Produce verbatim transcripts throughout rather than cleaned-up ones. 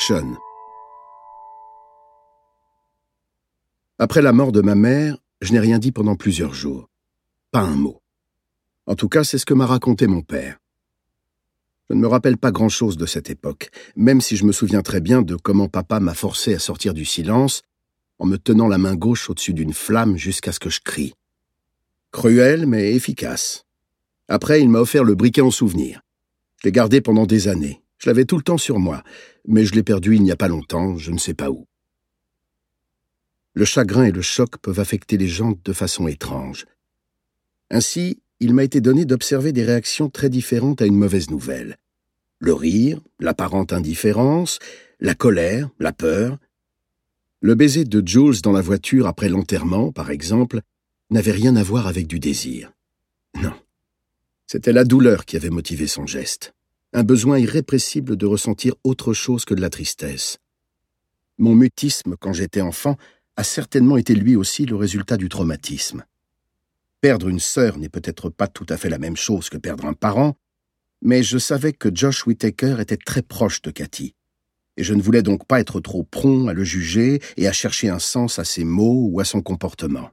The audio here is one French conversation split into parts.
Action. Après la mort de ma mère, je n'ai rien dit pendant plusieurs jours. Pas un mot. En tout cas, c'est ce que m'a raconté mon père. Je ne me rappelle pas grand-chose de cette époque, même si je me souviens très bien de comment papa m'a forcé à sortir du silence en me tenant la main gauche au-dessus d'une flamme jusqu'à ce que je crie. Cruel, mais efficace. Après, il m'a offert le briquet en souvenir. Je l'ai gardé pendant des années. Je l'avais tout le temps sur moi, mais je l'ai perdu il n'y a pas longtemps, je ne sais pas où. Le chagrin et le choc peuvent affecter les gens de façon étrange. Ainsi, il m'a été donné d'observer des réactions très différentes à une mauvaise nouvelle. Le rire, l'apparente indifférence, la colère, la peur. Le baiser de Jules dans la voiture après l'enterrement, par exemple, n'avait rien à voir avec du désir. Non. C'était la douleur qui avait motivé son geste. Un besoin irrépressible de ressentir autre chose que de la tristesse. Mon mutisme, quand j'étais enfant, a certainement été lui aussi le résultat du traumatisme. Perdre une sœur n'est peut-être pas tout à fait la même chose que perdre un parent, mais je savais que Josh Whittaker était très proche de Cathy, et je ne voulais donc pas être trop prompt à le juger et à chercher un sens à ses mots ou à son comportement.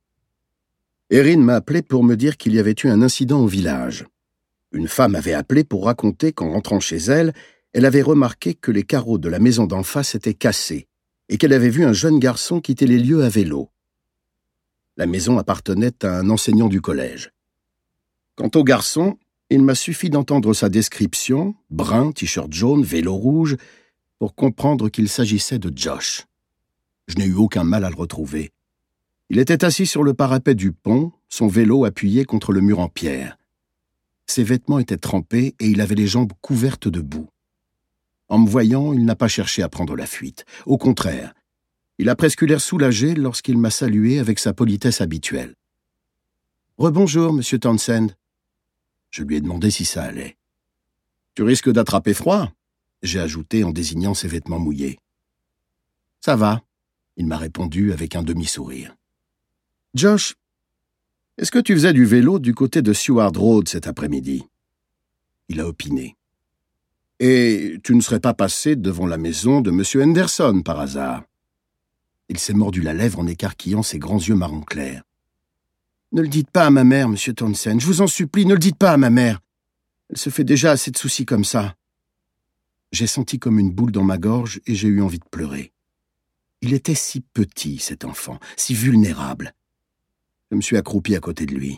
Erin m'a appelé pour me dire qu'il y avait eu un incident au village. Une femme avait appelé pour raconter qu'en rentrant chez elle, elle avait remarqué que les carreaux de la maison d'en face étaient cassés et qu'elle avait vu un jeune garçon quitter les lieux à vélo. La maison appartenait à un enseignant du collège. Quant au garçon, il m'a suffi d'entendre sa description, brun, t-shirt jaune, vélo rouge, pour comprendre qu'il s'agissait de Josh. Je n'ai eu aucun mal à le retrouver. Il était assis sur le parapet du pont, son vélo appuyé contre le mur en pierre. Ses vêtements étaient trempés et il avait les jambes couvertes de boue. En me voyant, il n'a pas cherché à prendre la fuite. Au contraire, il a presque eu l'air soulagé lorsqu'il m'a salué avec sa politesse habituelle. « Rebonjour, monsieur Townsend. » Je lui ai demandé si ça allait. « Tu risques d'attraper froid ?» j'ai ajouté en désignant ses vêtements mouillés. « Ça va », il m'a répondu avec un demi-sourire. « Josh, est-ce que tu faisais du vélo du côté de Seward Road cet après-midi ?» Il a opiné. « Et tu ne serais pas passé devant la maison de monsieur Henderson par hasard ?» Il s'est mordu la lèvre en écarquillant ses grands yeux marron clair. « Ne le dites pas à ma mère, monsieur Townsend, je vous en supplie, ne le dites pas à ma mère. Elle se fait déjà assez de soucis comme ça. » J'ai senti comme une boule dans ma gorge et j'ai eu envie de pleurer. Il était si petit, cet enfant, si vulnérable. Je me suis accroupi à côté de lui.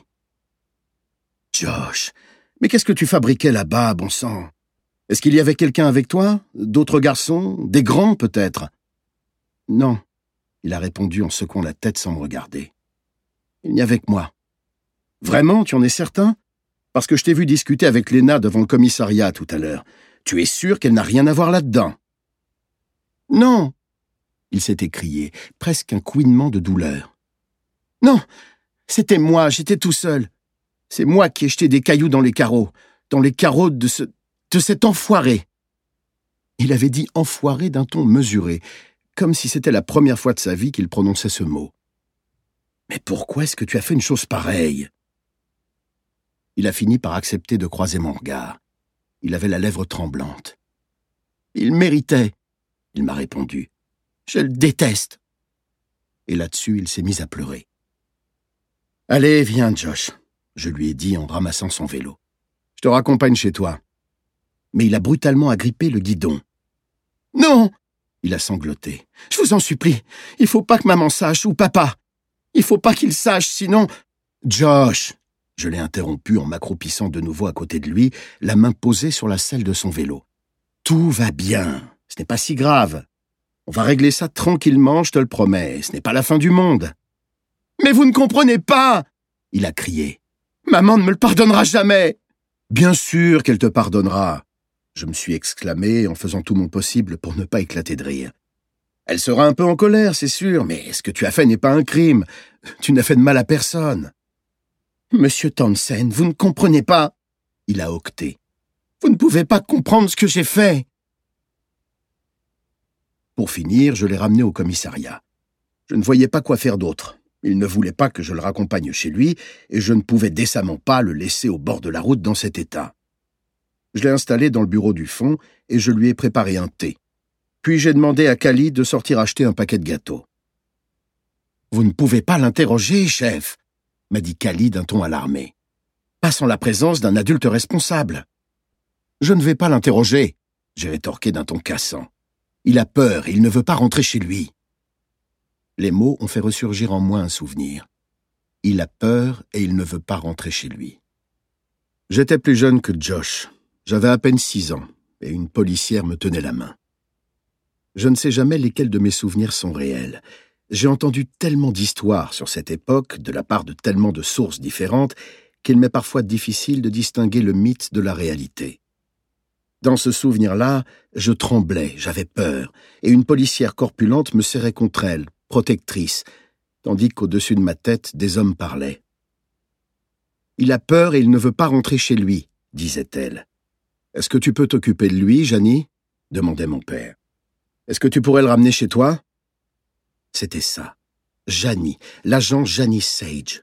« Josh, mais qu'est-ce que tu fabriquais là-bas, bon sang? Est-ce qu'il y avait quelqu'un avec toi? D'autres garçons? Des grands, peut-être? » « Non. » Il a répondu en secouant la tête sans me regarder. « Il n'y avait que moi. »« Vraiment, tu en es certain? Parce que je t'ai vu discuter avec Lena devant le commissariat tout à l'heure. Tu es sûr qu'elle n'a rien à voir là-dedans? »« Non !» Il s'est écrié, presque un couinement de douleur. « Non, c'était moi, j'étais tout seul. C'est moi qui ai jeté des cailloux dans les carreaux, dans les carreaux de ce... de cet enfoiré. » Il avait dit « enfoiré » d'un ton mesuré, comme si c'était la première fois de sa vie qu'il prononçait ce mot. « Mais pourquoi est-ce que tu as fait une chose pareille ?» Il a fini par accepter de croiser mon regard. Il avait la lèvre tremblante. « Il méritait, » il m'a répondu. « Je le déteste. » Et là-dessus, il s'est mis à pleurer. « Allez, viens, Josh, » je lui ai dit en ramassant son vélo. « Je te raccompagne chez toi. » Mais il a brutalement agrippé le guidon. « Non !» Il a sangloté. « Je vous en supplie, il faut pas que maman sache, ou papa. Il faut pas qu'il sache, sinon... »« Josh !» Je l'ai interrompu en m'accroupissant de nouveau à côté de lui, la main posée sur la selle de son vélo. « Tout va bien, ce n'est pas si grave. On va régler ça tranquillement, je te le promets, ce n'est pas la fin du monde. »« Mais vous ne comprenez pas !» il a crié. « Maman ne me le pardonnera jamais !»« Bien sûr qu'elle te pardonnera !» je me suis exclamé en faisant tout mon possible pour ne pas éclater de rire. « Elle sera un peu en colère, c'est sûr, mais ce que tu as fait n'est pas un crime. Tu n'as fait de mal à personne. »« Monsieur Townsend, vous ne comprenez pas !» il a octé. « Vous ne pouvez pas comprendre ce que j'ai fait !» Pour finir, je l'ai ramené au commissariat. Je ne voyais pas quoi faire d'autre. Il ne voulait pas que je le raccompagne chez lui, et je ne pouvais décemment pas le laisser au bord de la route dans cet état. Je l'ai installé dans le bureau du fond, et je lui ai préparé un thé. Puis j'ai demandé à Callie de sortir acheter un paquet de gâteaux. « Vous ne pouvez pas l'interroger, chef !» m'a dit Callie d'un ton alarmé. « Pas sans la présence d'un adulte responsable. »« Je ne vais pas l'interroger !» j'ai rétorqué d'un ton cassant. « Il a peur et il ne veut pas rentrer chez lui. » Les mots ont fait ressurgir en moi un souvenir. Il a peur et il ne veut pas rentrer chez lui. J'étais plus jeune que Josh. J'avais à peine six ans et une policière me tenait la main. Je ne sais jamais lesquels de mes souvenirs sont réels. J'ai entendu tellement d'histoires sur cette époque, de la part de tellement de sources différentes, qu'il m'est parfois difficile de distinguer le mythe de la réalité. Dans ce souvenir-là, je tremblais, j'avais peur, et une policière corpulente me serrait contre elle, protectrice, tandis qu'au-dessus de ma tête, des hommes parlaient. « Il a peur et il ne veut pas rentrer chez lui », disait-elle. « Est-ce que tu peux t'occuper de lui, Janie ?» demandait mon père. « Est-ce que tu pourrais le ramener chez toi ?» C'était ça. Janie, l'agent Janie Sage.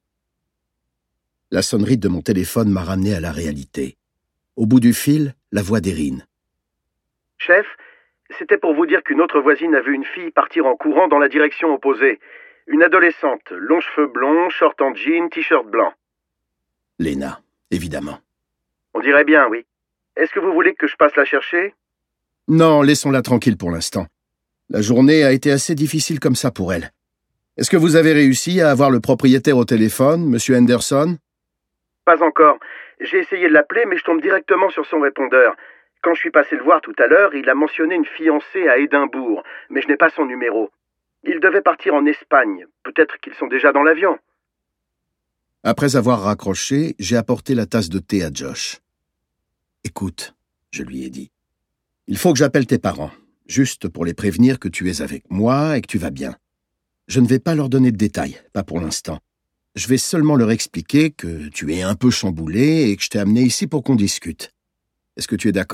La sonnerie de mon téléphone m'a ramené à la réalité. Au bout du fil, la voix d'Erin. « Chef, c'était pour vous dire qu'une autre voisine a vu une fille partir en courant dans la direction opposée. Une adolescente, longs cheveux blonds, short en jean, t-shirt blanc. » Lena, évidemment. « On dirait bien, oui. Est-ce que vous voulez que je passe la chercher ?»« Non, laissons-la tranquille pour l'instant. La journée a été assez difficile comme ça pour elle. Est-ce que vous avez réussi à avoir le propriétaire au téléphone, Monsieur Henderson ?»« Pas encore. J'ai essayé de l'appeler, mais je tombe directement sur son répondeur. Quand je suis passé le voir tout à l'heure, il a mentionné une fiancée à Édimbourg, mais je n'ai pas son numéro. Il devait partir en Espagne. Peut-être qu'ils sont déjà dans l'avion. » Après avoir raccroché, j'ai apporté la tasse de thé à Josh. « Écoute, » je lui ai dit, « il faut que j'appelle tes parents, juste pour les prévenir que tu es avec moi et que tu vas bien. Je ne vais pas leur donner de détails, pas pour l'instant. Je vais seulement leur expliquer que tu es un peu chamboulé et que je t'ai amené ici pour qu'on discute. Est-ce que tu es d'accord ?»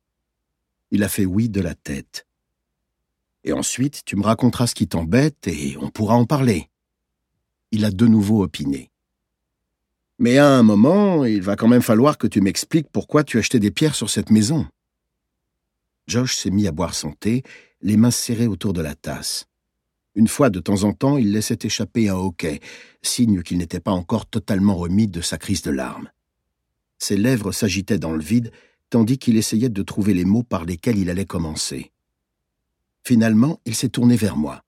Il a fait oui de la tête. « Et ensuite, tu me raconteras ce qui t'embête et on pourra en parler. » Il a de nouveau opiné. « Mais à un moment, il va quand même falloir que tu m'expliques pourquoi tu as acheté des pierres sur cette maison. » Josh s'est mis à boire son thé, les mains serrées autour de la tasse. Une fois de temps en temps, il laissait échapper un hoquet, signe qu'il n'était pas encore totalement remis de sa crise de larmes. Ses lèvres s'agitaient dans le vide, tandis qu'il essayait de trouver les mots par lesquels il allait commencer. Finalement, il s'est tourné vers moi.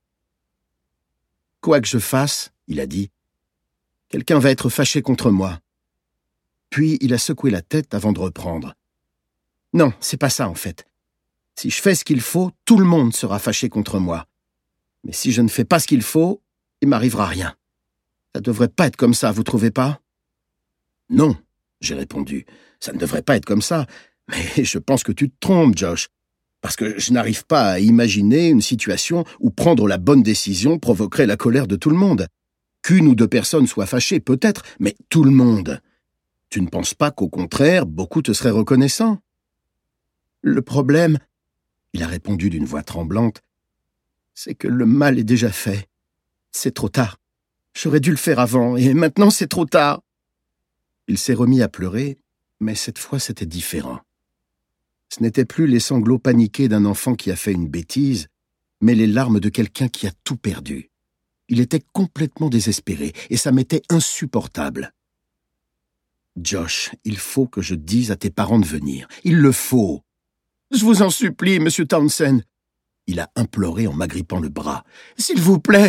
« Quoi que je fasse, » il a dit, « quelqu'un va être fâché contre moi. » Puis il a secoué la tête avant de reprendre. « Non, c'est pas ça en fait. Si je fais ce qu'il faut, tout le monde sera fâché contre moi. Mais si je ne fais pas ce qu'il faut, il m'arrivera rien. Ça devrait pas être comme ça, vous trouvez pas ?»« Non, » j'ai répondu, « ça ne devrait pas être comme ça. Mais je pense que tu te trompes, Josh. Parce que je n'arrive pas à imaginer une situation où prendre la bonne décision provoquerait la colère de tout le monde. Qu'une ou deux personnes soient fâchées, peut-être, mais tout le monde. Tu ne penses pas qu'au contraire, beaucoup te seraient reconnaissants ? » Le problème, il a répondu d'une voix tremblante, c'est que le mal est déjà fait. C'est trop tard. J'aurais dû le faire avant, et maintenant c'est trop tard. Il s'est remis à pleurer, mais cette fois c'était différent. Ce n'étaient plus les sanglots paniqués d'un enfant qui a fait une bêtise, mais les larmes de quelqu'un qui a tout perdu. Il était complètement désespéré, et ça m'était insupportable. « Josh, il faut que je dise à tes parents de venir. Il le faut. »« Je vous en supplie, Monsieur Townsend. » Il a imploré en m'agrippant le bras. « S'il vous plaît !»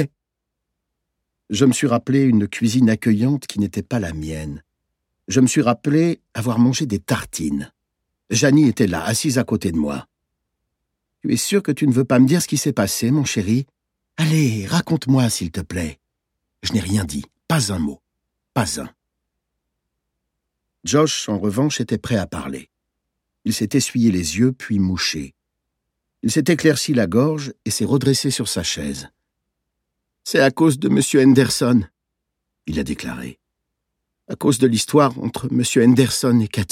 Je me suis rappelé une cuisine accueillante qui n'était pas la mienne. Je me suis rappelé avoir mangé des tartines. Janie était là, assise à côté de moi. « Tu es sûr que tu ne veux pas me dire ce qui s'est passé, mon chéri ? Allez, raconte-moi, s'il te plaît. » Je n'ai rien dit, pas un mot, pas un. Josh, en revanche, était prêt à parler. Il s'est essuyé les yeux, puis mouché. Il s'est éclairci la gorge et s'est redressé sur sa chaise. « C'est à cause de Monsieur Henderson, » il a déclaré. « À cause de l'histoire entre Monsieur Henderson et Cathy. »